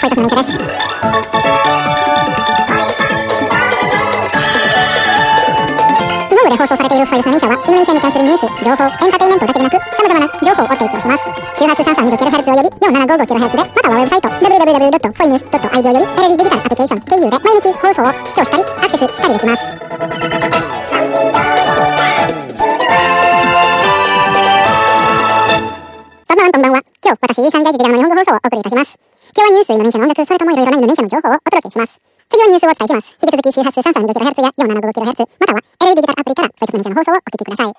ポイトスの連射です。日本語で放送されているファイルスの連射はイノベーションに関するニュース、情報、エンターテインメントだけでなく様々な情報を提供します。周波数 332kHz および 4755kHz で、またはウェブサイト www.foinews.io よりテレビデジタルアプリケーション経由で毎日放送を視聴したりアクセスしたりできます。こんばんは。今日私イーサンガイジジガの日本語放送をお送りいたします。今日はニュース、イノベーションの音楽、それともいろいろなイノベーションの情報をお届けします。次はニュースをお伝えします。引き続き周波数 332kHz や 4755kHz または LA デジタルアプリからフォイトスの連射の放送をお聞きください。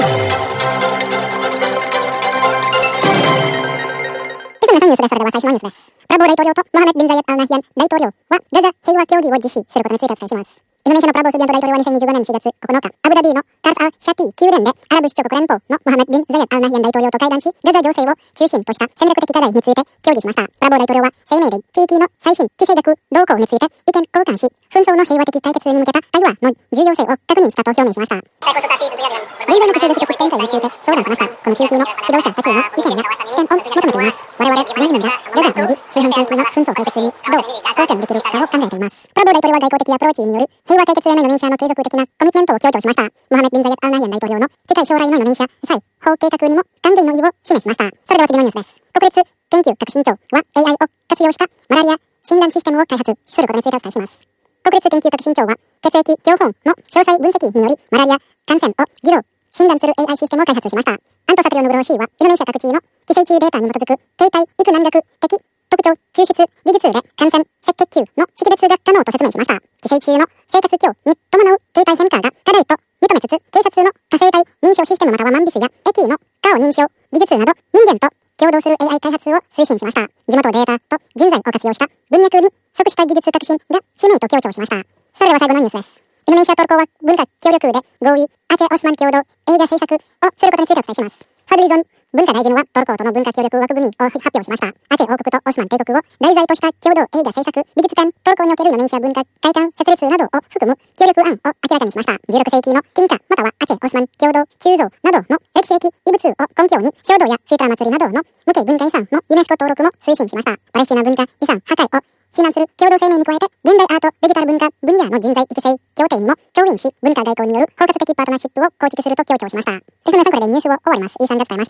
皆さんニュースです。それでは最初のニュースです。プラボー大統領とモハメド・ビンザイェト・アルナヒヤン大統領はガザ平和協議を実施することについてお伝えします。インドネシアのプラボースビアント大統領は2025年4月9日、アブダビーのカルス・アル・シャティ宮殿でアラブ首長国連邦のモハメド・ビンザイェト・アルナヒヤン大統領と会談し、ガザ情勢を中心とした戦略的課題について協議しました。プラボー大統領は声明で地域の最新地政略動向について意見交換し、紛争の平和的解決に向けた対話の重要性を確認したと表明しました。現在の地政略特典会について相談しました。この地域の指導者たちへの意見や視点を求めています。我々何々がガザ及び周辺地域の紛争解決にどう貢献できるかを考えています。プラボー大統領は外交的アプローチによる平和解決へのイノベーションの継続的なコミットメントを強調しました。モハメド・ビンザイェト・アルナヒヤン大統領の近い将来のイノベーション再法計画にも関連の意を示しました。それでは次のニュースです。国立研究革新庁は AI を活用したマラリア診断システムを開発することについてお伝えします。国立研究革新庁は血液情報の詳細分析によりマラリア感染を自動診断する AI システムを開発しました。アントサクリオノブロー C はインドネシア各地の寄生虫データに基づく定体育難学的特徴抽出技術で感染赤血球の識別が可能と説明しました。寄生虫の生活況に伴う形態変化が課題と認めつつ、警察の多生体認証システムまたはマンビスや駅の顔認証技術など人間と共同する AI 開発を推進しました。地元データと人材を活用した文脈に即した技術革新が使命と強調しました。それでは最後のニュースです。インドネシアトルコは文化協力で合意アチェ・オスマン共同映画制作をすることについてお伝えします。ファドリゾン文化大臣はトルコとの文化協力枠組みを発表しました。アチェ王国とオスマン帝国を題材とした共同映画制作、美術館、トルコにおけるインドネシア文化会館設立などを含む協力案を明らかにしました。16世紀の金貨またはアチェ・オスマン共同鋳造などの歴史的遺物を根拠に衝動やフィーター祭りなどの無形文化遺産のユネスコ登録も推進しました。パレスチナ文化遺産破壊を非難する共同声明に加えて、現代アート、デジタル文化分野の人材育成協定にも調印し、文化外交による包括的パートナーシップを構築すると強調しました。皆さんこれでニュースを終わります。イーサンが伝えました。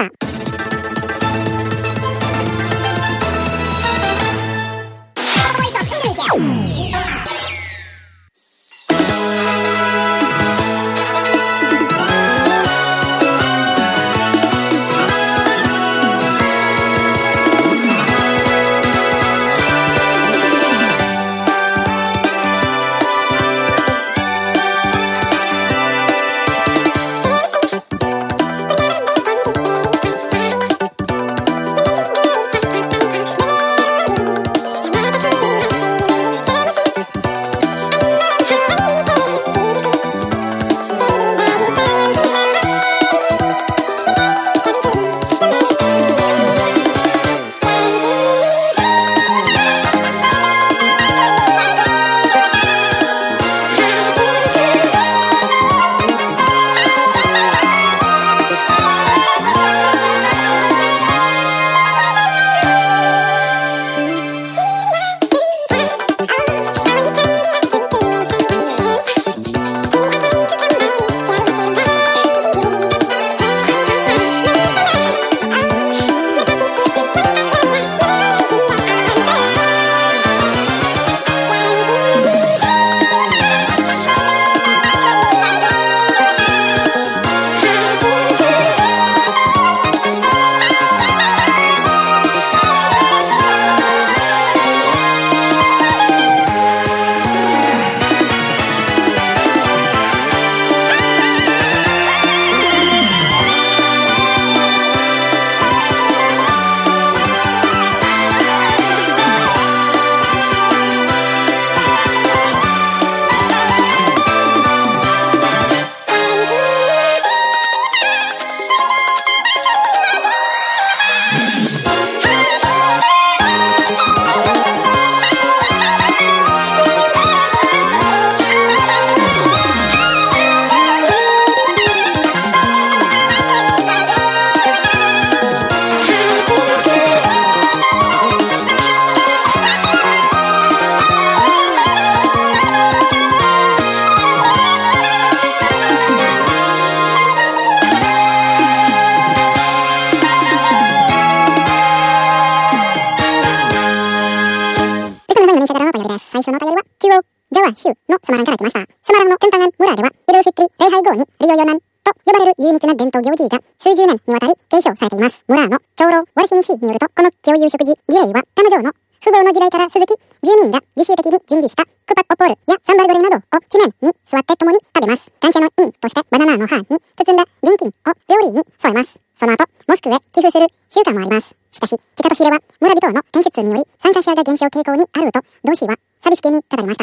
は州のスマランから来ました。スマランのテンタガン村では、イルフィトリ礼拝後にリオヨナンと呼ばれるユニークな伝統行事が数十年にわたり継承されています。村の長老ワルシニシーによると、この紀尾夕食事儀礼はタム城の父母の時代から続き、住民が自主的に準備したクパオポールやサンバルゴリなどを地面に座って共に食べます。感謝の印としてバナナの葉に包んだ現金を料理に添えます。その後、モスクへ寄付する習慣もあります。しかし、地下都市では村人の転出により参加者が減少傾向にあると、同氏は寂しげに語りました。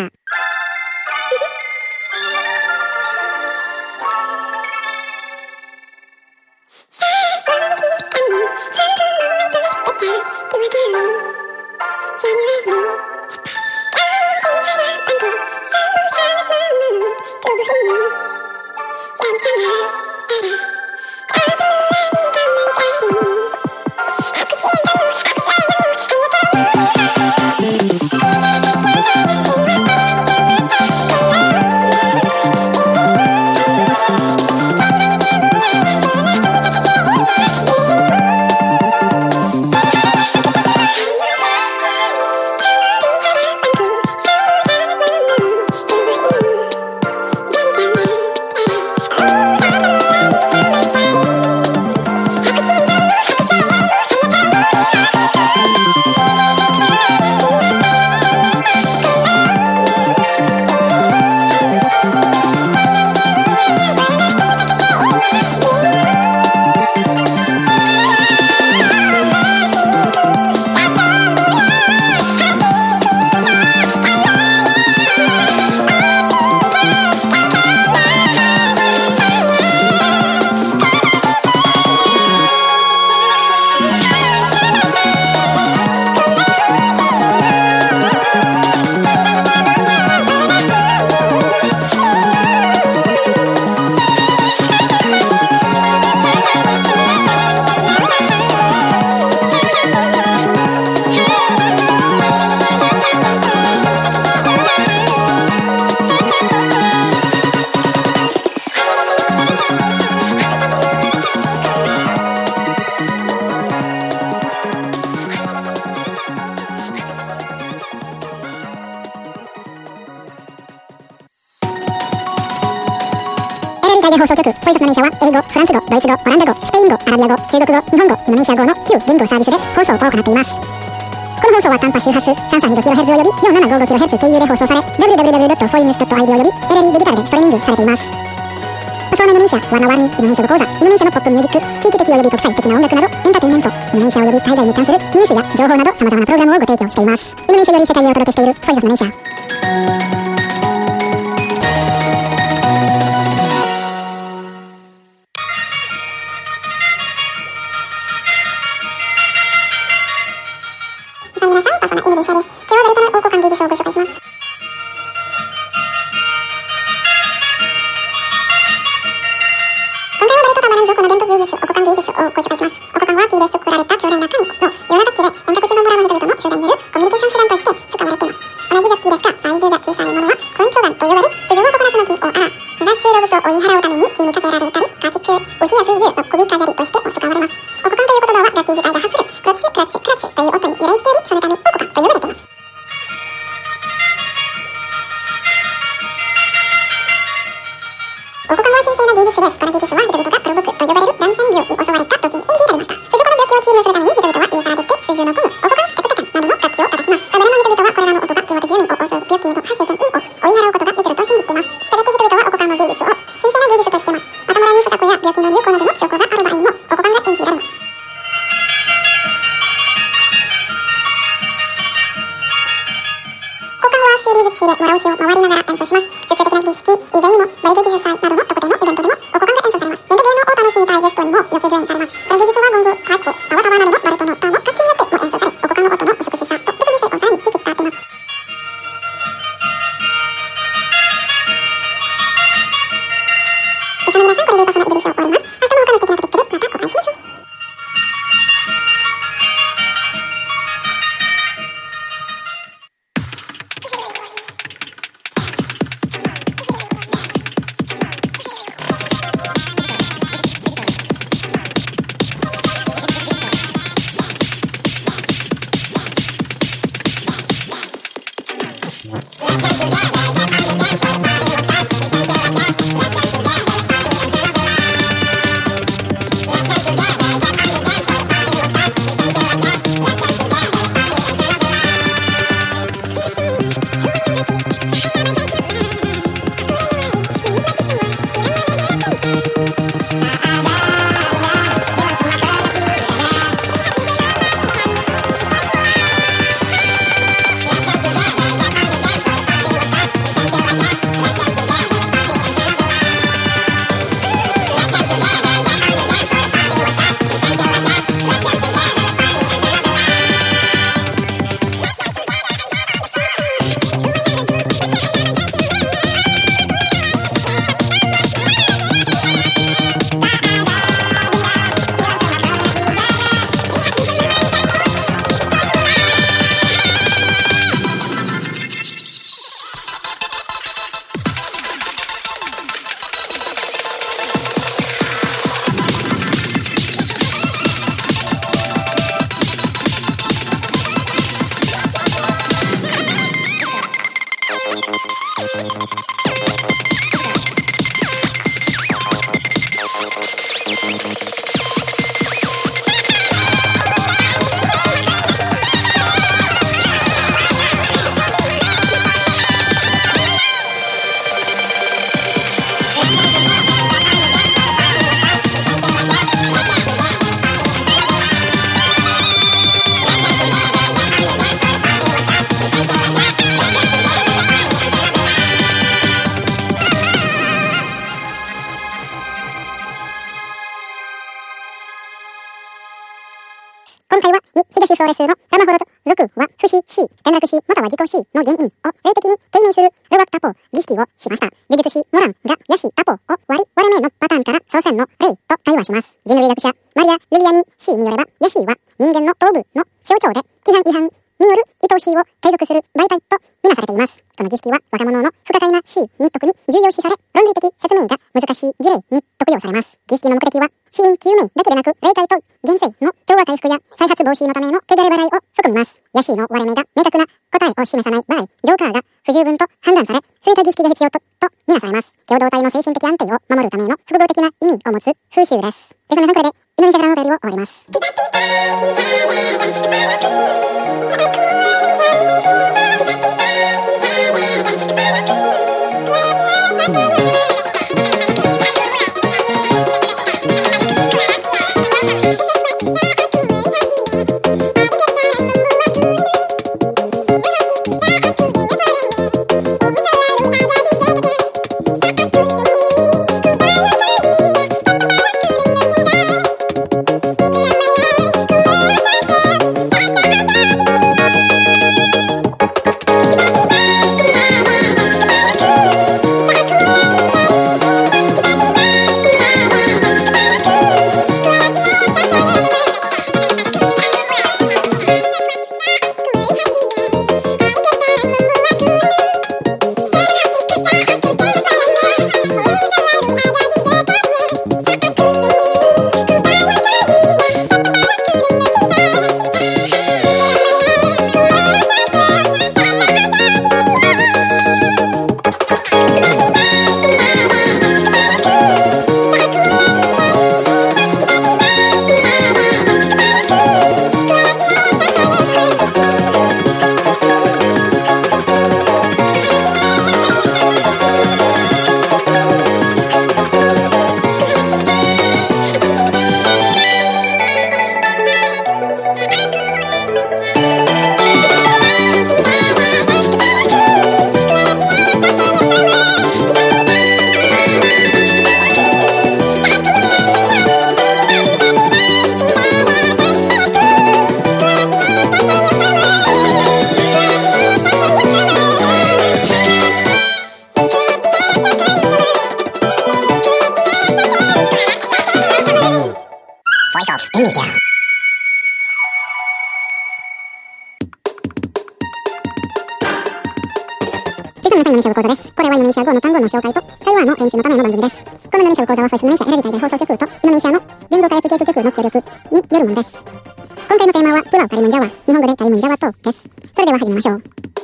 タイで放送局、ポイズマネーシャは英語、フランス語、ドイツ語、オランダ語、スペイン語、アラビア語、中国語、日本語、インドネシア語の9言語サービスで放送を行っています。この放送は短波周波数 332kHz および 4755kHz 経由で放送され、www.foines.id および LLE デジタルでストリーミングされています。パソーナインドネシア、ワナワニ、インドネシア語講座、インドネシアのポップミュージック、地域的および国際的な音楽など、エンターテインメント、インドネシアおよび海外に関するニュースや情報など様々なプログラムをご提供しています。インドネシアより世界へお届けしているフォイズオブネシア。皆さん、パーソナインドネシアです。今日はバリ島の王国間芸術をご紹介します。今回はバリ島とバラン族の伝統芸術、王国間芸術をご紹介します。王国間は木で作られた強大な神の洋楽器で遠隔地の村の人々の集団によるコミュニケーション手段として使われています。同じ楽器ですが、サイズが小さいものはコンチョガンと呼ばれ、通常はココナスの木をラッシュロブスを追い払うために木にかけられたり、家畜、牛や水牛の首飾りとして使われます。王国間という言葉は楽器自体が発するクラツクラツクラツという音に由来しており、そのため王国間と呼ばれています。王国間は神聖な芸術です。この技術は人々がプロボクと呼ばれる乱戦病に襲われた時に演じられました。通常この病気を治療するために人々は家から出て数十のゴム、王国間、テクテカンなどの楽器を叩きます。誰も人々はこれらの音が地元住民を襲う病気の発生源因を追い払うことができると信じています。したがって人々は王国間の芸術を神聖な芸術としています。また村に不作や病気の流行などの兆候がある場合にも王国間が演じられます。修理術師で村内を回りながら演奏します。宗教的な儀式以外にもバリ芸術祭などの特定のイベントでも王国間が演奏されます。伝統芸能を楽しみたいゲストにもよく上演されます。この芸術はゴング、太鼓、タワタワなどのバリ島の歌の楽器によっても演奏され、王国間の音の美しさと特技性をさらに引き立てます。その皆さん、これでパーソナインドネシアを終わります。明日も他の素敵なトピックでまたお会いしましょう。Yeah. 今回は、東フローレスのガマホロ属は、不死 C、転落死または自己 C の原因を霊的に定義するロバタポ儀式をしました。呪術師モランがヤシタポを割れ目のパターンから祖先の霊と対話します。人類学者マリア・ユリアニ C によれば、ヤシは人間の頭部の象徴で、規範違反による愛おしいを継続する媒体とみなされています。この儀式は若者の不可解な C に特に重要視され、論理的説明が難しい事例に特用されます。儀式の目的は、死因究明だけでなく、霊界と現世の調和回復や再発防止のための汚れ払いを含みます。ヤシの割れ目が明確な答えを示さない場合、ジョーカーが不十分と判断され、追加儀式が必要とみなされます。共同体の精神的安定を守るための複合的な意味を持つ風習です。それではこれで、インドネシアからのお便りを終わります。今日のインドネシア語講座です。これはインドネシア語の単語の紹介と会話の練習のための番組です。このインドネシア語講座はフェスインドネシア選び隊で放送局とインドネシアの言語開発教育局の協力によるものです。今回のテーマはプラオカリムンジャワ、日本語でカリムンジャワ島です。それでは始めましょう。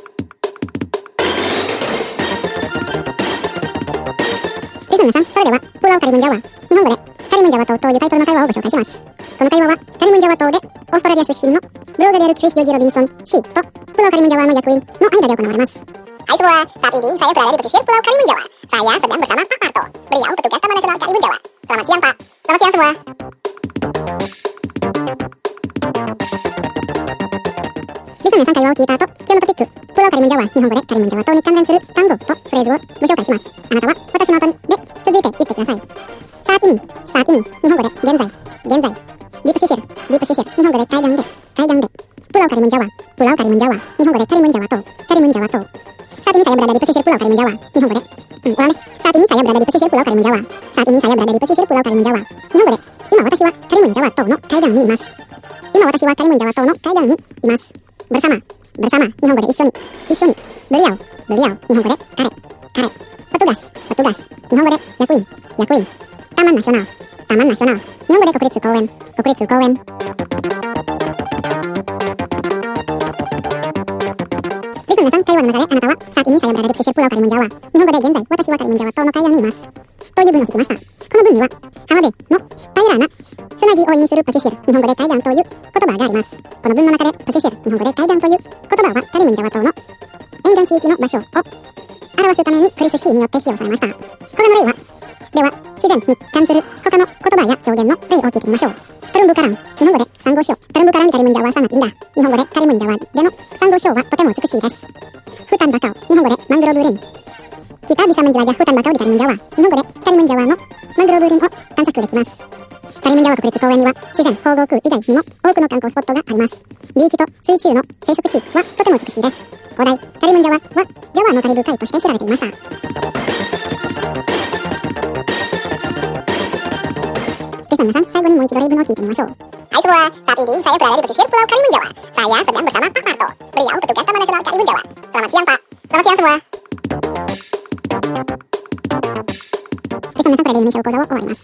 リスナーさん、それではプラオカリムンジャワ、日本語でカリムンジャワ島というタイトルの会話をご紹介します。この会話はカリムンジャワ島でオーストラリア出身のブロガであるトリス・ジョージ・ロビンソン C とプラオカリムンジャワの役員の間で行われます。Hai semua, saat ini saya berada di pesisir Pulau Karimun Jawa. Saya sedang bersama Pak Marto. Beliau petugas Taman Nasional Karimun Jawa. Selamat siang, Pak. Selamat siang semua. Listenerさん、会話を聞いた後、今日のトピック、プラオカリムンジャワ、日本語でカリムンジャワ島に関連する単語とフレーズをご紹介します。あなたは私の後で続いて言ってください。saat ini、日本語で現在、di pesisir、日本語で海岸で、Pulau Karimun Jawa,日本語でカリムンジャワ島。Saat ini saya berada di pesisir Pulau Karimun Jawa, 日本語で、Saat ini saya berada di pesisir Pulau Karimun Jawa, 日本語で、今私はカリムンジャワ島の海岸にいます。bersama、日本語で一緒に、beliau、日本語で彼、petugas、日本語で役員、taman nasional、日本語で国立公園。皆さん、会話の中であなたはsaat ini saya berada di pesisir Pulau Karimun Jawa、日本語で現在私はカリムンジャワ島の海岸にいますという文を聞きました。この文には浜辺の平らな砂地を意味するパシシル、日本語で海岸という言葉があります。この文の中でパシシル、日本語で海岸という言葉はカリムンジャワ島の沿岸地域の場所を表すためにクリス C によって使用されました。他の例はでは自然に関する他の言葉や表現の例を聞いてみましょう。タルンブカラン、日本語でサンゴ礁。タルンブカランカリムンジャワサナピンダ。日本語でカリムンジャワでのサンゴ礁はとても美しいです。フタンバカオ、日本語でマングローブ林。Kita bisa menjelajah hutan bakau di Karimun Jawa。日本語でカリムンジャワのマングローブ林を探索できます。カカリムンジャワ国立公園には自然保護区以外にも多くの観光スポットがあります。ビーチと水中の生息地はとても美しいです。古代カリムンジャワはジャワのカリブ海として知られていました。では皆さん、最後にもう一度例文を聞いてみましょう。 Hai semua, saat ini saya berada di pesisir Pulau Karimun Jawa. Saya sedang bersama Pak Marto, beliau petugas Taman Nasional Karimun Jawa. Selamat siang Pak. Selamat siang semua. では皆さん、これで読み小講座を終わります。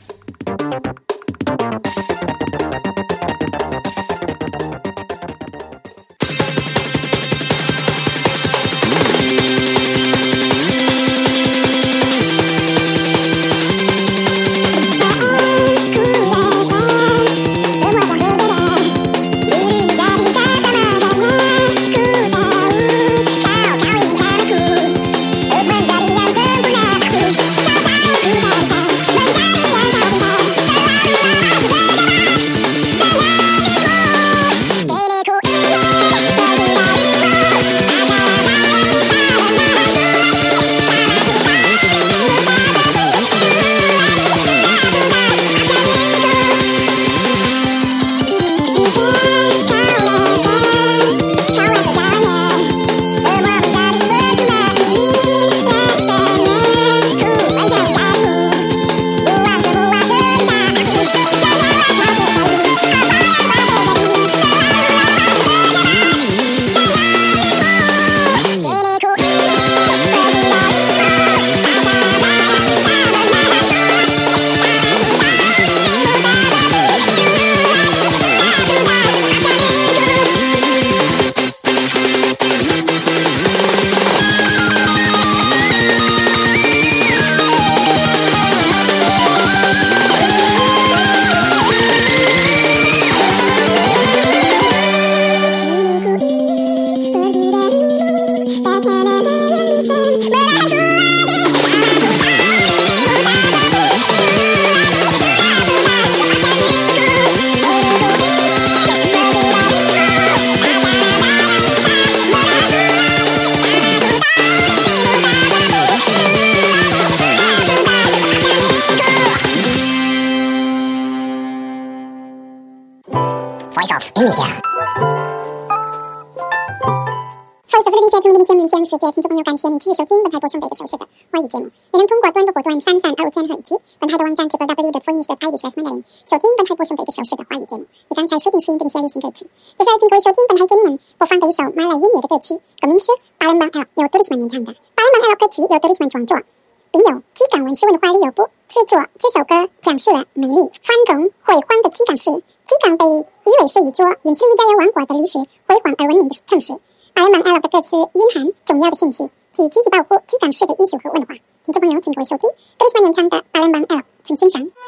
世界听众朋友，感谢您继续收听本台播送北的手势的华语节目。也能通过端播段3325千赫以及本台的网站 www.foreignnews.id/mandarin 收听本台播送北的手势的华语节目。你刚才收听是音的一些流行歌曲。接下来请各位收听本台给你们播放的一首马来音乐的歌曲，歌名是《巴伦邦 L》，由德里斯曼演唱的。巴伦邦 L 歌曲由德里斯曼创作，并有基港文诗文的华丽有部制作。这首歌讲述了美丽、繁荣、辉煌的基港市。基港被誉为是一座因斯里加尔王国的历史辉煌而闻名的城市。巴伦邦 L 的歌词蕴含重要的信息及积极保护基港市的艺术和文化。听众朋友，请各位收听德里斯曼演唱的《巴伦邦 L》，请欣赏。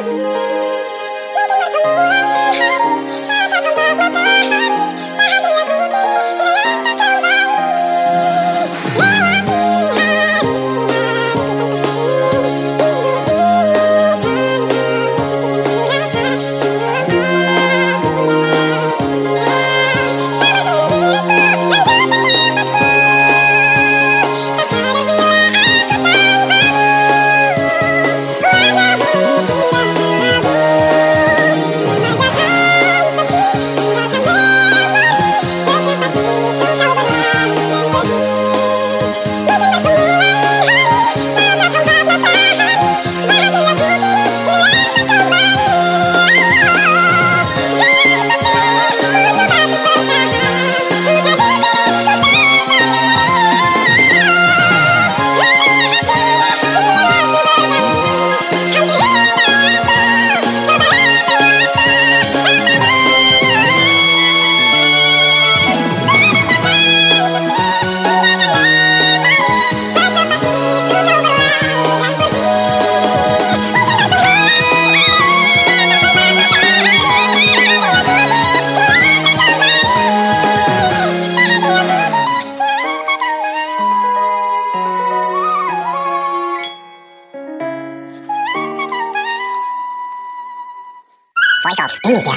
Voice of Indonesia.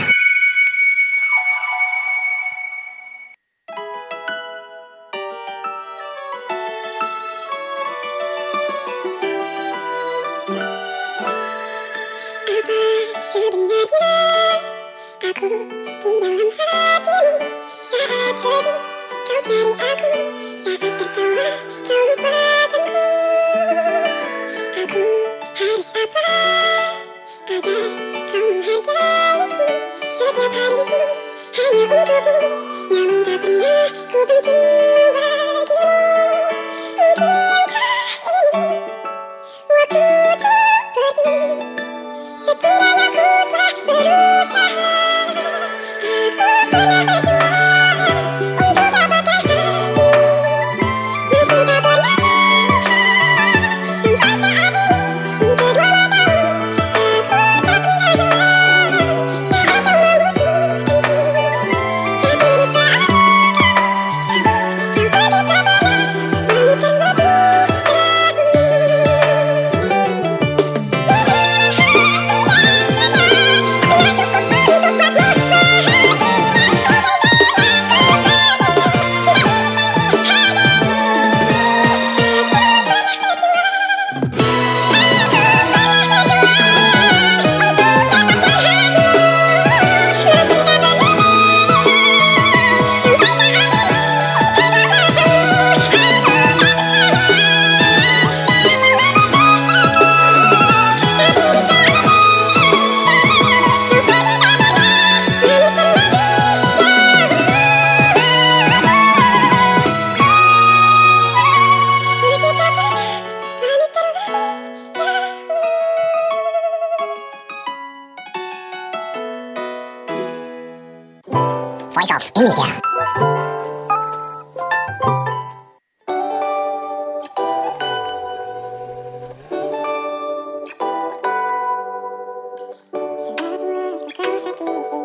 Apa sebenarnya aku di dalam hatimu? Saat sedih kau cari aku, saat tertawa kau lupakanku. Aku harus apa agar kau menghargaiku? Setiap hariku hanya untukmu, namun tak pernah ku penting bagimu. Mungkinkah ini waktu untuk pergi? Setidaknya ku telah berusaha. Aku pernah berjuang untuk dapatkan hatimu, meski tak pernah melihat sampai saat ini di kedua matamu. Aku tak pernah jual saat kau membutuhkanku, tapi di saat kau pergi tak pernah balikan lebih Voice of Indonesia. Sudah kau sakiti,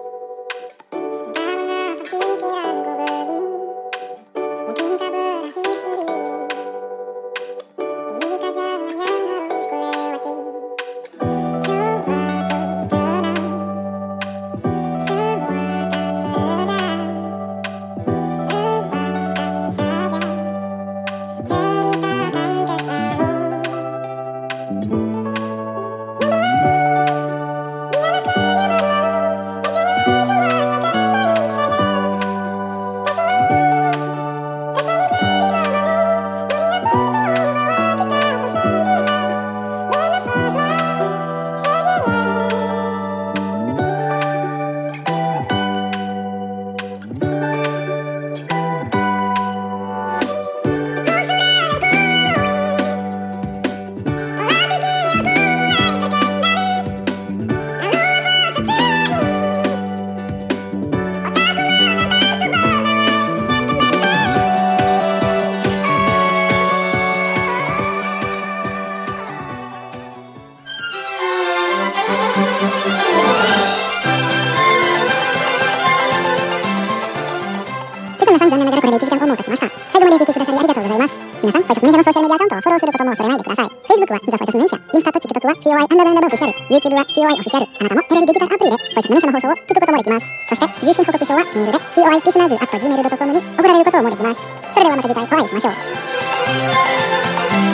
entah mengapa pikiranku begini. Mungkin tak berakhir sendiri. Inikah jalan yang harus ku lewati? Coba untuk tenang, semua akan reda. ソーシャルメディアアカウントをフォローすることも恐れないでください。Facebook はザ・フォイスオフネンシャ、インスタと TikTok は FOI_オフィシャル、YouTube は FOI オフィシャル。あなたもテレビデジタルアプリでフォイスオフネンシャの放送を聞くこともできます。そして受信報告書はメールで FOI_listeners@gmail.com に送られることもできます。それではまた次回お会いしましょう。